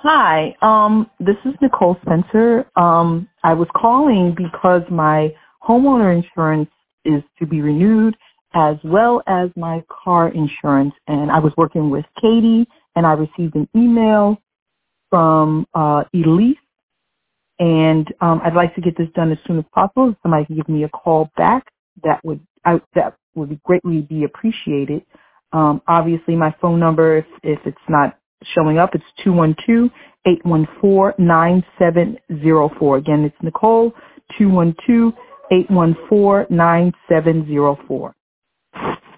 Hi, this is Nicole Spencer. I was calling because my homeowner insurance is to be renewed as well as my car insurance. And I was working with Katie and I received an email from Elise and I'd like to get this done as soon as possible. If somebody can give me a call back, that would be greatly be appreciated. Obviously, my phone number, if it's not showing up, it's 212-814-9704. Again, it's Nicole, 212-814-9704.